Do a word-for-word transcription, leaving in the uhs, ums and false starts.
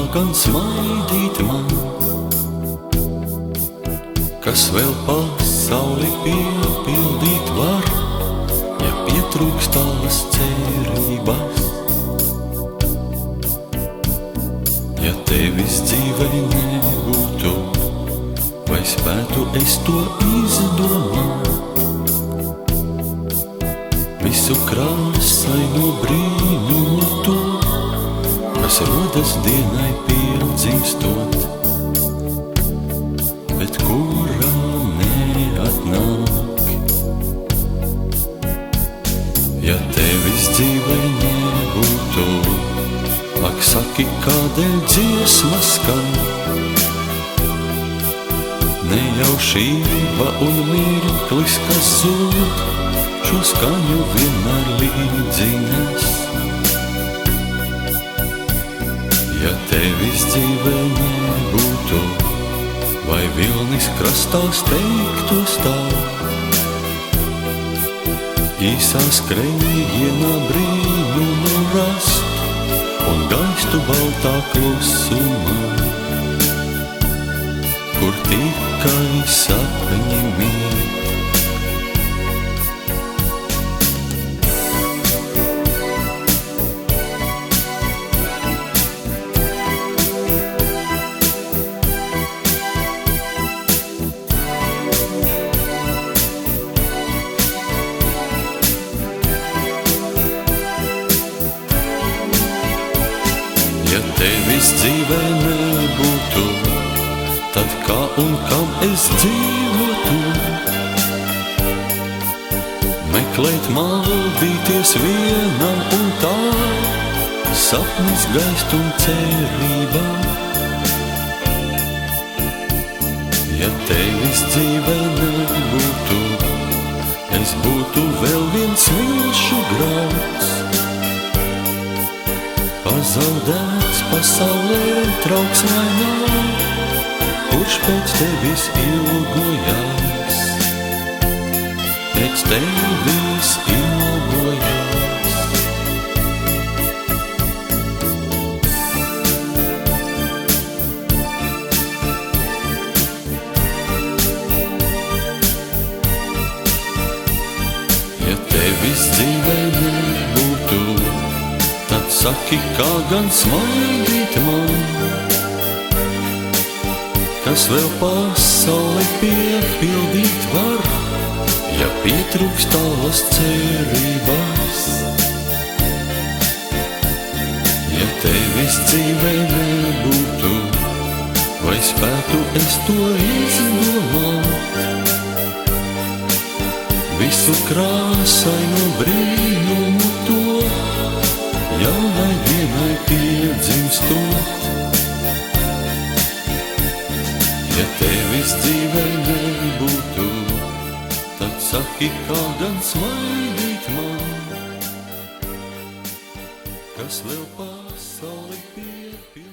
gan smaidīt man, kas vēl pasauli piepildīt var, ja pietrūkst tavas cerības. Ja tevis dzīvei nebūtu, vai spētu es to izdomāt, visu krāsaino brīnumu to, kas rodas dienai piedzīstot, bet kurā neatnāk. Ja tevis dzīvei nebūtu, ak saki, kādēļ dziesma skan, nejaušība un mirklis, kas zūd, šo skaņu vienmēr līdzīgas. Ja tevis dzīvē nebūtu, vai vilnis krastās teiktos tā, īsā skrējienā brīnumu rast un gaistu baltā klusumā, kur tikai sapņi mīt. Ja tevis dzīvē nebūtu, tad kā un kam es dzīvotu? Meklēt, maldīties vienam un tā, sapnis, gaist un cerībā. Ja tevis dzīvē nebūtu, es būtu vēl viens milšu grauds, pazaudēts pasaulē trauksmai nav, kurš pēc tevis ilgojās, pēc tevis ilgojās. Ja tevis dzīvē nebūtu, tad saki, kā gan smaidīt man, kas vēl pasauli piepildīt var, ja pietrūkst tavas cerības. Ja tevis dzīvē nebūtu, vai spētu es to izdomāt, visu krāsaino brīnumu to, jaunai dienai piedzimstot. Ja tevis dzīvē nebūtu, tad saki, kā gan smaidīt man, kas vēl pasauli piepildīt.